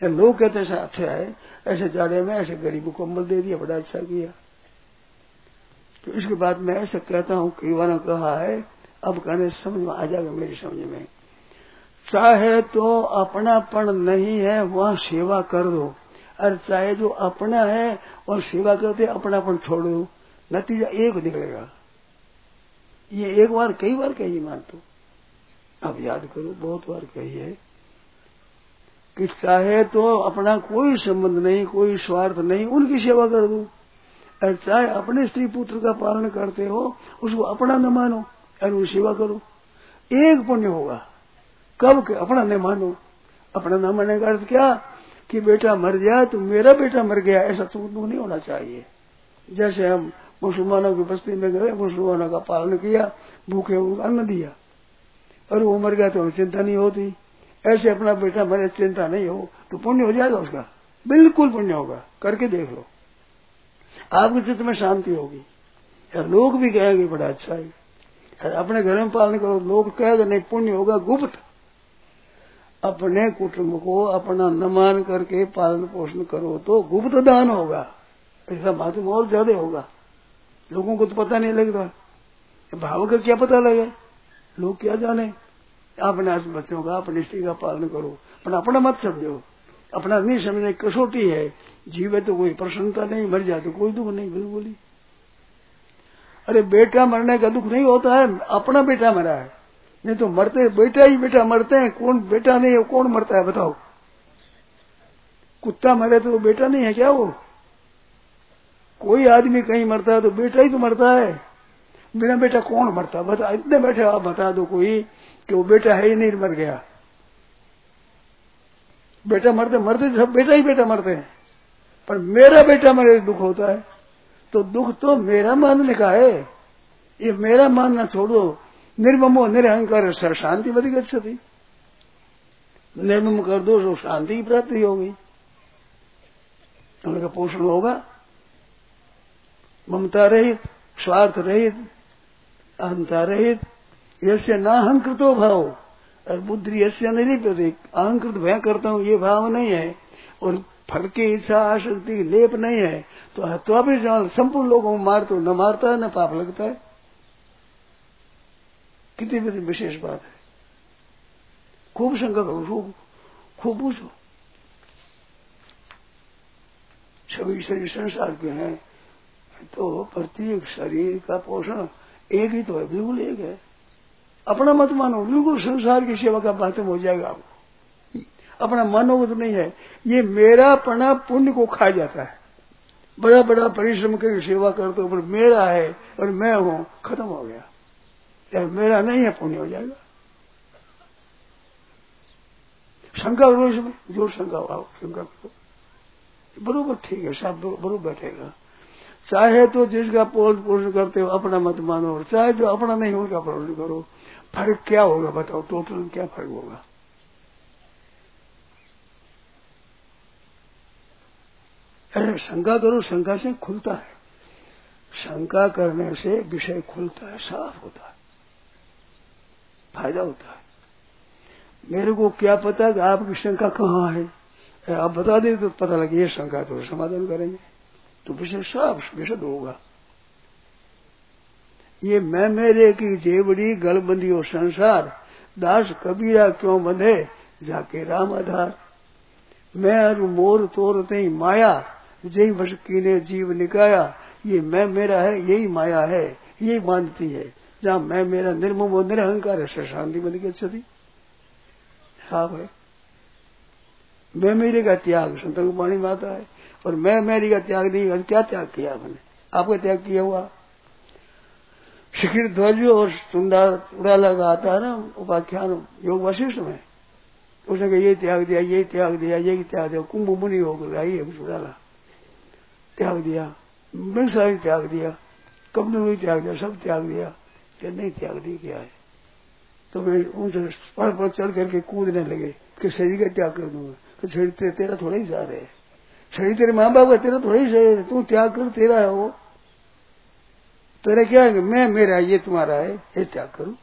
लोग कहते हैं अच्छा है, ऐसे जाड़े में ऐसे गरीब को कंबल दे दिया, बड़ा अच्छा किया। तो इसके बाद मैं ऐसा कहता हूँ, कई बार कहा है, अब कहने समझ में आ जाएगा मेरी समझ में। चाहे तो अपनापन नहीं है वहाँ सेवा कर दो, और चाहे जो अपना है और सेवा करते अपनापन छोड़ दो, नतीजा एक निकलेगा। ये एक बार कई बार कही मान तो अब याद करो, बहुत बार कही है कि चाहे तो अपना कोई संबंध नहीं, कोई स्वार्थ नहीं, उनकी सेवा कर दो, और चाहे अपने स्त्री पुत्र का पालन करते हो उसको अपना न मानो और उनकी सेवा करो, एक पुण्य होगा। कब के अपना न मानो, अपना न मानने का अर्थ क्या कि बेटा मर जाए तो मेरा बेटा मर गया, ऐसा तो नहीं होना चाहिए। जैसे हम मुसलमानों की बस्ती में गए, मुसलमानों का पालन किया, भूखे उनको अन्न दिया और वो मर गया तो हमें चिंता नहीं होती, ऐसे अपना बेटा मरे चिंता नहीं हो तो पुण्य हो जाएगा उसका, बिल्कुल पुण्य होगा। करके देख लो, आपके चित्त में शांति होगी, लोग भी कहेंगे बड़ा अच्छा है। अपने घर में पालन करो, लोग कहेगा नहीं, पुण्य होगा गुप्त। अपने कुटुंब को अपना न मान करके पालन पोषण करो तो गुप्त दान होगा, ऐसा माध्यम और ज्यादा होगा। लोगों को तो पता नहीं लगता, भाव का क्या पता लगे, लोग क्या जाने। अपने बच्चों का अपनी स्त्री का पालन करो, अपना अपना मत समझो, अपना नहीं समझने कसौटी है। जीवे तो कोई प्रसन्नता नहीं, मर जाए तो कोई दुख नहीं, बिल्कुल ही। अरे बेटा मरने का दुख नहीं होता है, अपना बेटा मरा है, नहीं तो मरते बेटा ही बेटा मरते हैं। कौन बेटा नहीं है, कौन मरता है बताओ? कुत्ता मरे तो बेटा नहीं है क्या? वो कोई आदमी कहीं मरता है तो बेटा ही तो मरता है, बिना बेटा कौन मरता? बता, इतने बैठे आप बता दो कोई कि वो बेटा है ही नहीं, मर गया। बेटा मरते मरते सब बेटा ही बेटा मरते हैं, पर मेरा बेटा मरे दुख होता है। तो दुख तो मेरा मानने का है, ये मेरा मानना छोड़ो। निर्ममो निरहंकार शांति बदी गच्छति, निर्मम कर दो तो शांति की प्राप्ति होगी, उनका पोषण होगा। ममता रहित, स्वार्थ रहित, अहंता रहित, यस्य न अहंकृतो भाव और बुद्धि यस्य निलिप्यते। अहंकृत भय करता हूँ ये भाव नहीं है, और फल की इच्छा आसक्ति लेप नहीं है, तो हत्वा भी संपूर्ण लोगों को मार तो न मारता है न पाप लगता है। कितनी बड़ी विशेष बात है। खूब शंका करो, खूब खूब पूछो। सभी शरीर संसार के हैं तो प्रत्येक शरीर का पोषण एक ही तो है, बिल्कुल एक है। अपना मत मानो, बिल्कुल संसार की सेवा का बातें हो जाएगा आपको। अपना मानोगे तो नहीं है, ये मेरा पना पुण्य को खा जाता है। बड़ा बड़ा परिश्रम करके सेवा करते हो पर मेरा है और मैं हूं, खत्म हो गया। यार मेरा नहीं है, पुण्य हो जाएगा। शंका करो इसमें, जोर शंका आओ, शंका करो, बरोबर ठीक है, सब बरोबर बैठेगा। चाहे तो जिसका पोषण पोषण करते हो अपना मत मानो, और चाहे जो अपना नहीं उनका पोषण करो। फर्क क्या होगा बताओ? टोटल क्या फर्क होगा? अरे शंका करो, शंका से खुलता है, शंका करने से विषय खुलता है, साफ होता है, फायदा होता है। मेरे को क्या पता कि आपकी शंका कहाँ है, आप बता दें तो पता लगे ये शंका, तो समाधान करेंगे, तो विषय साफ विशद होगा। ये मैं मेरे की जेवड़ी गलबंदी और संसार, दास कबीरा क्यों बंधे जाके राम आधार। मैं अरु मोर तोरते माया, जय बस कीने जीव निकाया। ये मैं मेरा है, यही माया है, यही बांधती है। जहाँ मैं मेरा निर्मम और निरहंकार है, शांति बन के छती साफ है। मैं मेरे का त्याग संतों को पानी में आता है, और मैं मेरी का त्याग नहीं। क्या त्याग किया आपने? आपका त्याग किया हुआ शिखिर ध्वज और चुंडा उड़ाला का आता है ना उपाख्यान योग वशिष्ठ में, उसने कहा ये त्याग दिया, ये त्याग दिया, ये त्याग दिया। कुंभ मुनि हो गया, ये उड़ाला त्याग दिया, मिर्सा भी त्याग दिया, कबन भी त्याग दिया, सब त्याग दिया। क्या नहीं त्याग दी क्या है? तो वे ऊंचे पर पर चढ़ करके कूदने लगे कि शरीर का त्याग कर दूंगा। तो शरीर ते, तेरा थोड़ा ही जा रहे है, शरीर तेरे माँ बाप का तेरा थोड़ा ही शरीर है, तू त्याग कर, तेरा है वो। तेरा क्या है? मैं मेरा ये तुम्हारा है, ये त्याग करो।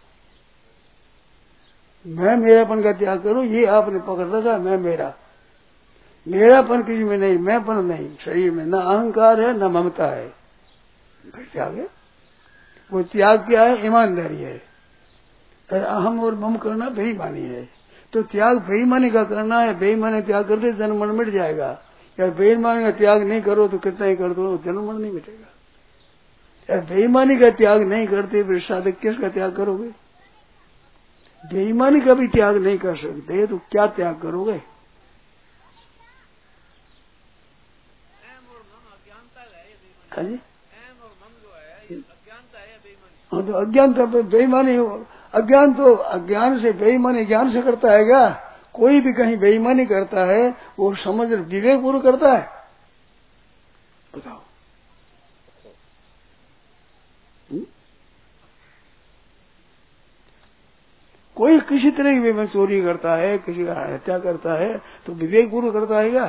मैं मेरापन का त्याग करो, ये आपने पकड़ रखा मैं मेरा। मेरापन किसी में नहीं, मैंपन नहीं शरीर में, न अहंकार है न ममता है। त्याग है वो, त्याग क्या है? ईमानदारी है। अहम और मम करना बेईमानी है। तो त्याग बेईमानी का करना है, बेईमानी त्याग करते जन्म मरण मिट जाएगा। यार बेईमानी का त्याग नहीं करो तो कितना ही कर दो, जन्म मरण नहीं मिटेगा। यार बेईमानी का त्याग नहीं करते फिर साधक किसका त्याग करोगे? बेईमानी का भी त्याग नहीं कर सकते तो क्या त्याग करोगे? हाँ जी, हाँ तो अज्ञानता पे बेईमानी, अज्ञान तो अज्ञान से बेईमानी ज्ञान से करता है क्या? कोई भी कहीं बेईमानी करता है वो समझ विवेक पूर्व करता है? बताओ। हुँ? कोई किसी तरह की भी चोरी करता है, किसी का हत्या करता है तो विवेक पूर्व करता है क्या?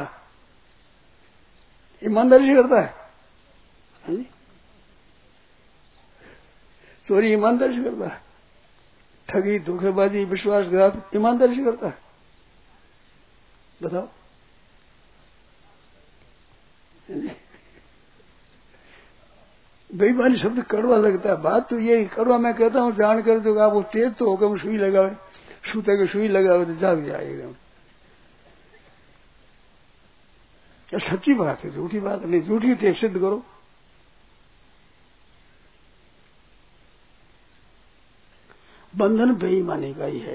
ईमानदारी से करता है? हुँ? चोरी ईमानदारी से करता है, ठगी धोखेबाजी विश्वासघात ईमानदारी से करता है? बताओ। बेईमानी शब्द कड़वा लगता है, बात तो ये कड़वा मैं कहता हूँ जानकर, जो आप वो तेज तो होगा, सुई लगाओ, सूते के सुई लगाओ तो जाग जाएगा। सच्ची बात है, झूठी बात नहीं। झूठी थे सिद्ध करो। बंधन बेईमानी का ही है।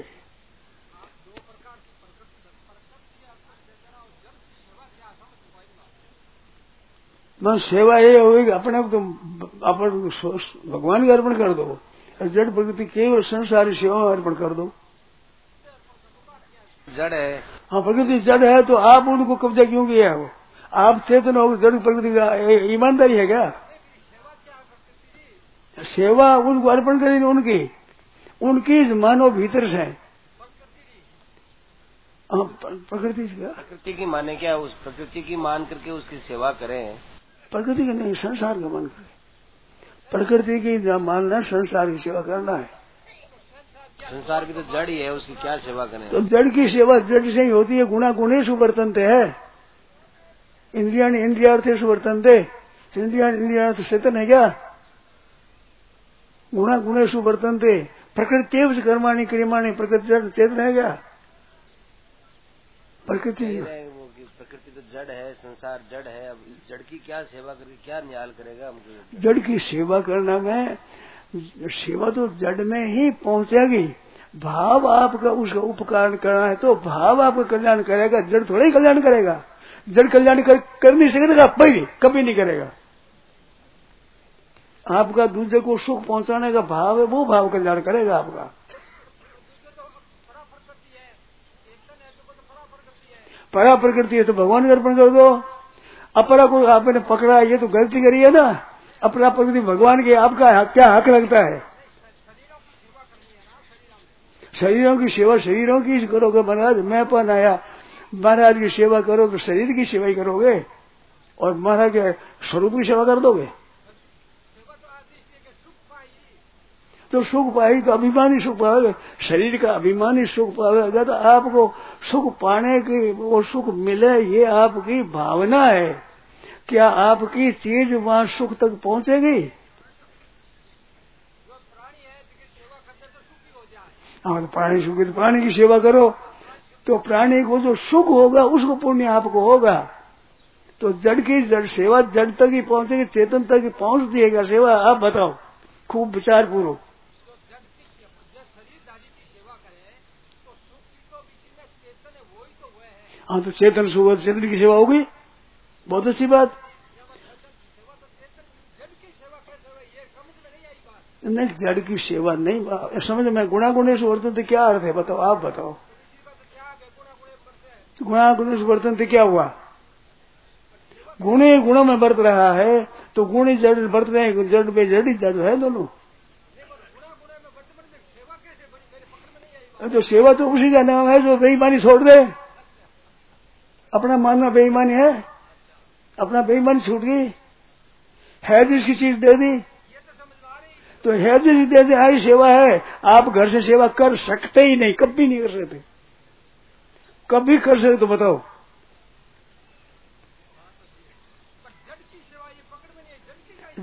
बस सेवा ये होगी अपने को, तुम अपन भगवान को अर्पण कर दो और जड़ प्रकृति केवल संसारी सेवा में अर्पण कर दो। जड़ है, हाँ प्रकृति जड़ है तो आप उनको कब्जा क्यों किया है? वो आप चेतन हो, जड़ प्रकृति का ईमानदारी है क्या? सेवा उनको अर्पण करेंगे, उनकी उनकी मानव भीतर से। प्रकृति से क्या? प्रकृति की माने क्या? उस प्रकृति की मान करके उसकी सेवा करें। प्रकृति का नहीं, संसार का मान करें। प्रकृति की मानना, संसार की सेवा करना है। संसार की तो जड़ ही है, उसकी क्या सेवा करें? तो जड़ की सेवा जड़ से ही होती है। गुणा गुणेषु वर्तन्ते है, इंद्रिया इंद्रियार्थेषु वर्तन्ते। इंद्रिया इंद्रियार्थ चेतन है क्या? गुणा गुणेषु वर्तन्ते। प्रकृति कर्माणि क्रियमाणि, प्रकृति जड़ चेतन है क्या? प्रकृति प्रकृति तो जड़ है, संसार जड़ है। अब इस जड़ की क्या सेवा करके क्या न्याय करेगा हमको? जड़ की सेवा करना में, सेवा तो जड़ में ही पहुंचेगी। भाव आपका उसका उपकार करना है तो भाव आपका कल्याण करेगा, जड़ थोड़ा ही कल्याण करेगा। जड़ कल्याण कर, कर नहीं सकेगा, पहले कभी नहीं करेगा। आपका दूसरे को सुख पहुंचाने का भाव है, वो भाव कल्याण करेगा आपका। परा प्रकृति है तो भगवान को अर्पण कर दो। अपरा को आपने पकड़ा, ये तो गलती करी है ना। अपरा प्रकृति भगवान के, आपका क्या हक लगता है? शरीरों की सेवा शरीरों की करोगे महाराज। मैं पन आया, महाराज की सेवा करो तो शरीर की सेवा ही करोगे और महाराज के स्वरूप की सेवा कर दोगे तो सुख पाएगी तो अभिमानी सुख पाओगे। शरीर का अभिमानी सुख पाएगा तो आपको सुख पाने की, वो सुख मिले ये आपकी भावना है। क्या आपकी चीज वहां सुख तक पहुंचेगी? हाँ तो प्राणी सुखी, तो प्राणी की सेवा करो तो प्राणी को जो सुख होगा उसको पुण्य आपको होगा। तो जड़ की जड़ सेवा जड़ तक ही पहुंचेगी, चेतन तक ही पहुंच दिएगा सेवा। आप बताओ खूब विचार पूर्वक। हाँ तो चेतन सुख, चेतन की सेवा होगी, बहुत अच्छी बात। नहीं जड़ की सेवा नहीं समझ में। गुणा गुणेश वर्तन तो क्या अर्थ है बताओ? आप बताओ। गुणा गुणेश वर्तन तो क्या हुआ? गुणे गुणों में बरत रहा है तो गुण ही जड़ बरत रहे हैं, जड़ पे जड़ ही जड़ है दोनों। तो सेवा तो उसी का नाम है जो बेईमानी छोड़ दे। अपना मानना बेईमानी है, अपना बेईमानी छूट गई है, जिसकी चीज दे दी तो है जिसकी दे दी आई सेवा है। आप घर से सेवा कर सकते ही नहीं, कभी नहीं कर सकते। कभी कर सकते तो बताओ?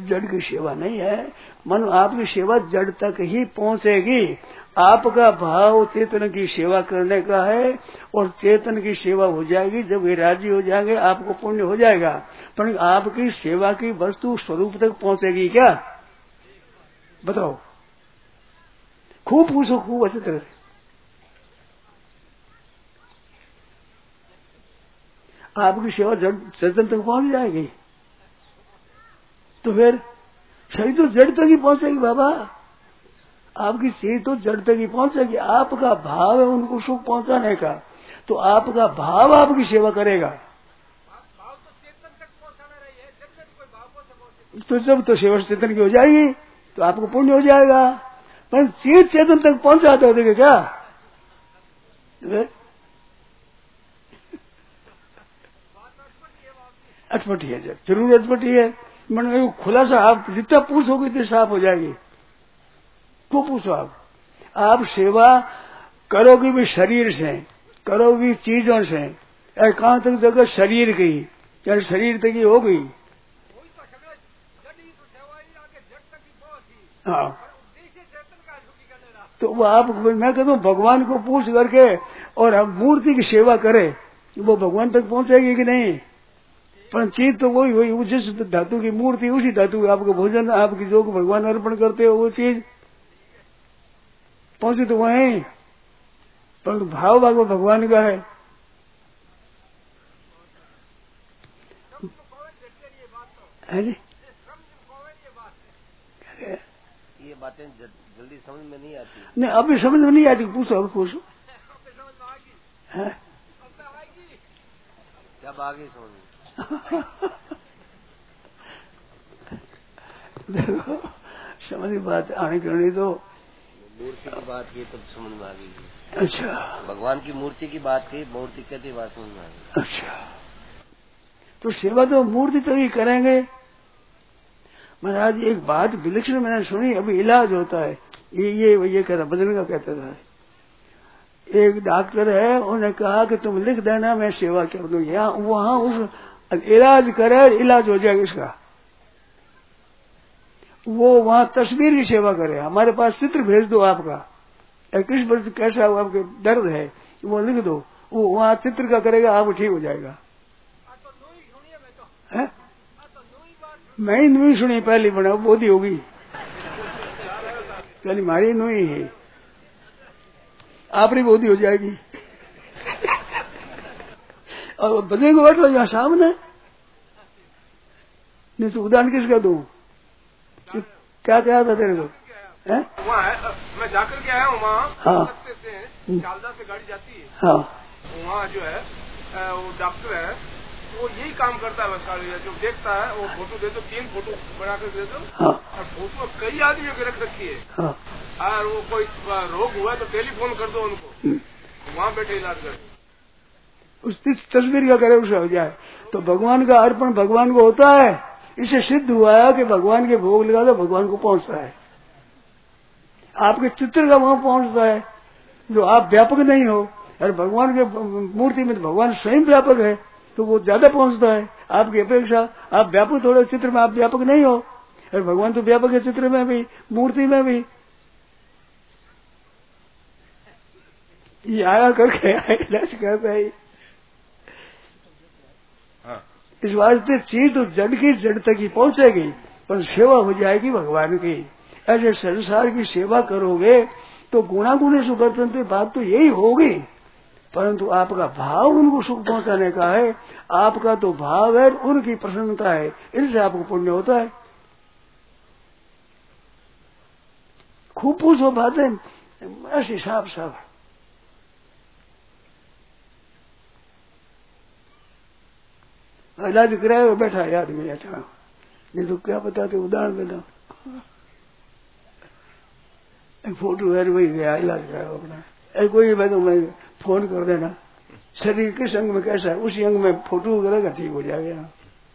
जड़ की सेवा नहीं है। मन आपकी सेवा जड़ तक ही पहुंचेगी। आपका भाव चेतन की सेवा करने का है और चेतन की सेवा हो जाएगी। जब वे राजी हो जाएंगे आपको पुण्य हो जाएगा। पर आपकी सेवा की वस्तु स्वरूप तक पहुंचेगी क्या? बताओ, खूब पूछो, खूब अच्छी तरह। आपकी सेवा जड़ चेतन तक पहुंच जाएगी तो फिर शरीर तो जड़ तक ही पहुंचेगी बाबा। आपकी चीज तो जड़ तक ही पहुंचेगी। आपका भाव है उनको सुख पहुंचाने का, तो आपका भाव आपकी सेवा करेगा। तो जब तो सेवा चेतन की हो जाएगी तो आपको पुण्य हो जाएगा। पर चीज चेतन तक पहुंचाते हो देखे क्या? अटपटी है, जरूर अटपटी है। मन में खुलासा आप जितना पूछोगे इतनी साफ हो जाएगी। तो पूछो आप आप सेवा करोगे भी शरीर से, करोगे भी चीजों से। कहां तक जगह शरीर की, यार शरीर तक ही हो गई। हाँ, तो वो आप, मैं कहता हूँ भगवान को पूछ करके और हम मूर्ति की सेवा करें, वो भगवान तक पहुंचेगी कि नहीं? पर चीज तो वही वही जिस धातु की मूर्ति उसी धातु आपको भोजन, आपकी जो भगवान अर्पण करते हो वो चीज पहुंचे तो वही, पर भाव भाग भगवान का है। है जी? ये बातें जल्दी समझ में नहीं आती। नहीं, अभी समझ में नहीं आती। पूछो, अब पूछो। जब आगे समझ में देखो समझ की बात आने करनी तो मूर्ति की बात की तब समझ में आ गई। अच्छा, भगवान की मूर्ति की बात की, मूर्ति कहती बात समझ में आ गई। अच्छा, तो सेवा तो मूर्ति तो ही करेंगे। महाराज एक बात विलक्षण मैंने सुनी, अभी इलाज होता है ये ये ये कहता बदन का कहता था। एक डॉक्टर है, उन्होंने कहा कि तुम लिख देना मैं सेवा कर दूं। यहाँ वहां उस इलाज करे, इलाज हो जाएगा इसका। वो वहां तस्वीर की सेवा करे, हमारे पास चित्र भेज दो आपका, किस पर कैसा आपके दर्द है वो लिख दो, वो वहां चित्र का करेगा, आपको ठीक हो जाएगा। है? मैं ही नुई सुनी पहली बना बोधी होगी, यानी मारी नुई है, आपकी बोधी हो जाएगी। और बदले को बैठो यहाँ सामने, नहीं तो उदाहरण किसका दूं? क्या क्या था तेरे को? है? वहाँ है, मैं जाकर के आया हूँ वहाँ। हाँ, से शारदा से गाड़ी जाती है। हाँ, वहाँ जो है वो डॉक्टर है, वो यही काम करता है बस। जो देखता है वो फोटो दे दो, तीन फोटो बना कर दे दो। हाँ, और फोटो कई आदमियों की रख रखी है। हाँ, और वो कोई रोग हुआ तो टेलीफोन कर दो उनको, वहाँ बैठे इलाज कर। उस तस्वीर का करे उसे हो जाए। तो भगवान का अर्पण भगवान को होता है। इसे सिद्ध हुआ है कि भगवान के भोग लगा तो भगवान को पहुंचता है। आपके चित्र का वहां पहुंचता है जो आप व्यापक नहीं हो, और भगवान के मूर्ति में तो भगवान स्वयं व्यापक है, तो वो ज्यादा पहुंचता है आपकी अपेक्षा। आप व्यापक थोड़े चित्र में आप व्यापक नहीं हो, और भगवान तो व्यापक है चित्र में भी, मूर्ति में भी। ये आया करके इलाज करता है। इस वास्ते चीज तो जड़ की जड़ तक ही पहुंचेगी, पर सेवा हो जाएगी भगवान की। ऐसे संसार की सेवा करोगे तो गुणागुण सुख, बात तो यही होगी, परंतु आपका भाव उनको सुख पहुंचाने का है। आपका तो भाव है, उनकी प्रसन्नता है, इनसे आपको पुण्य होता है। खूब पूछो बातें ऐसी साफ साफ। इलाज कराया बैठा है आदमी, अच्छा नहीं तो क्या बताते, उदाहरण देता। फोटो है वही गया, इलाज कराया अपना। कोई मैं तो मैं फोन कर देना, शरीर किस अंग में कैसा है उसी अंग में फोटो करेगा, ठीक हो जाएगा।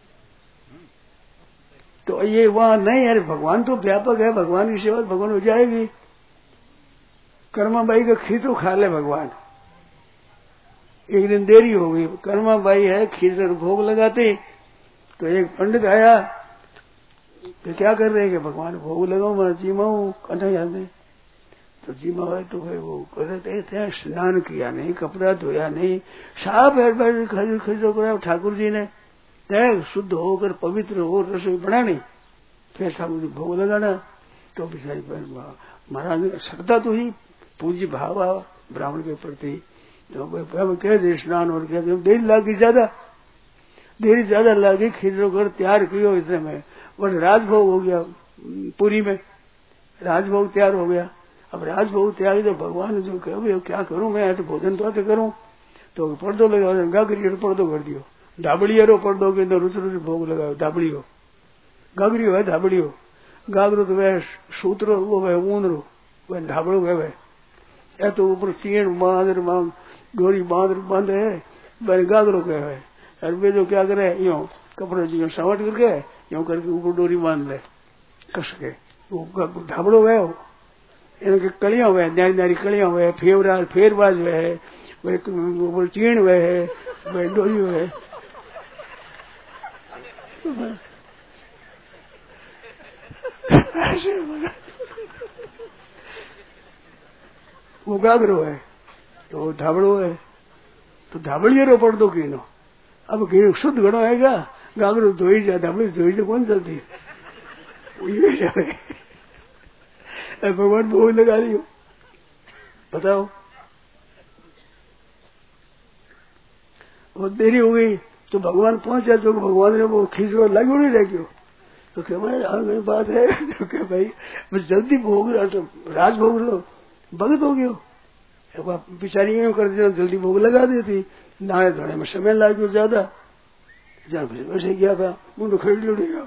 तो ये वहां नहीं है, भगवान तो व्यापक है, भगवान की सेवा भगवान हो जाएगी। कर्माबाई का खीर तो खा ले भगवान। एक दिन देरी हो गई, कर्माबाई है खीर भोग लगाते, तो एक पंडित आया, तो क्या कर रहे हैं कि भगवान भोग लगाओ मैं जीमा हूँ कन्हैया में। तो जीमा है तो फिर वो कहते थे स्नान किया नहीं, कपड़ा धोया नहीं, साफ है खजूर खजूर करा ठाकुर जी ने शुद्ध होकर पवित्र हो रसोई बनानी, फिर सब भोग लगाना। तो बिचारी महाराज ने श्रद्धा तो ही पूज्य भाव ब्राह्मण के प्रति। तो कह दे स्नान और क्या देर लगी, ज्यादा देरी ज्यादा लगी, खिचड़ो कर तैयार कियो इतने में बस राजभोग हो गया। पूरी में राजभोग तैयार हो गया। अब राजभोग तैयार तो भगवान ने जो कहो क्या करूं मैं, तो भोजन तो आते करूं। तो पर्दो लगा गागरी पर्दो कर दियो, ढाबड़ियो पर्दो के अंदर रुच रुच भोग लगाओ। ढाबड़ियो गागरियो है, ढाबड़ियो गागरो तो वह सूत्रो वो वह ऊंदरो वह ढाबड़ो है वह। ए तो ऊपर सीण बांध डोरी बांध बांधे है वह गागरो कहे है। और वे जो क्या करे यो कपड़े जो सवट करके यो करके ऊपर डोरी बांध ले कस के, वो ढाबड़ो है। इनके कलियां हुए न्यारी न्यारी कलियां हुए, फेवराज फेरबाज हुए है, वह चीण हुए है, वह डोरी हुए है। वो गागरो है तो वो धाबड़ो है। तो धाबड़ियो पड़ दो कीनो। अब कीनो शुद्ध घड़ो आएगा, गागरो धोई जा, धाबड़ी धोई तो कौन चलती है। भगवान भोग लगा रही हो, बताओ। वो देरी हो गई तो भगवान पहुंचा तो भगवान ने वो खींचो लगी नहीं रह गयो। तो क्या भाई आ गई बात है तो क्या भाई बस जल्दी भोग तो राज भोग लो, भगत हो गयो। बेचारी यूं कर देना जल्दी भोग लगा देती, नहाने धोने में समय लग गयो ज्यादा। वैसे गया था मुंह तो खेल उड़ेगा।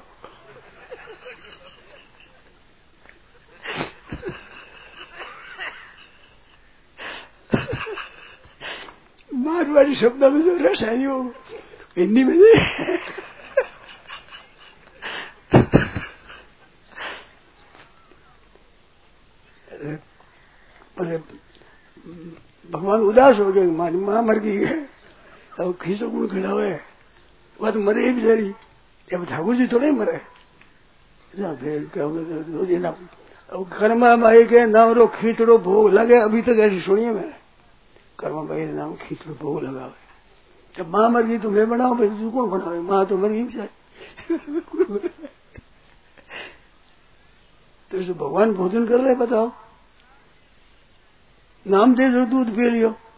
मारवाड़ी शब्द में जो रस है वो हिंदी में नहीं। भगवान उदास हो गए, मारी माँ मर गई है, अब खींचो कौन खड़ा हुआ है, वह तो मरे ही बेचारी। अब ठाकुर जी थोड़े मरे, फिर क्या कर्मा माई के नाम रो खींचड़ो भोग लगे। अभी तक ऐसी सुनिए मैंने, कर्मा माई के नाम खींचड़ो भोग लगा हुए। जब माँ मर गई तो मैं बनाऊ, भाई तू कौन बनावे, माँ तो मर गई बेचारी। तो भगवान भोजन कर रहे, बताओ नाम दे दो दूध पी लियो।